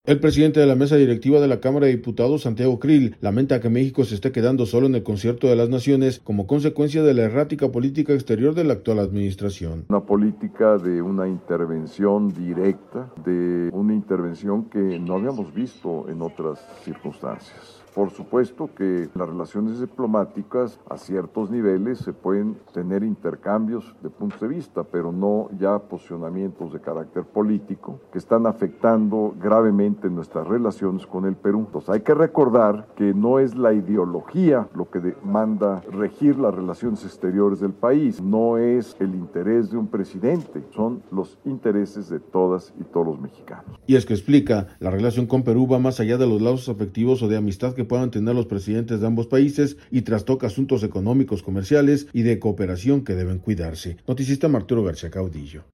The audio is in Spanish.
El presidente de la mesa directiva de la Cámara de Diputados, Santiago Krill, lamenta que México se esté quedando solo en el concierto de las naciones como consecuencia de la errática política exterior de la actual administración. Una política de una intervención directa, de una intervención que no habíamos visto en otras circunstancias. Por supuesto que las relaciones diplomáticas a ciertos niveles se pueden tener intercambios de puntos de vista, pero no ya posicionamientos de carácter político que están afectando gravemente nuestras relaciones con el Perú. Entonces hay que recordar que no es la ideología lo que manda regir las relaciones exteriores del país, no es el interés de un presidente, son los intereses de todas y todos los mexicanos. Y es que explica, la relación con Perú va más allá de los lazos afectivos o de amistad que puedan tener los presidentes de ambos países y trastoca asuntos económicos, comerciales y de cooperación que deben cuidarse. Noticista Arturo García Caudillo.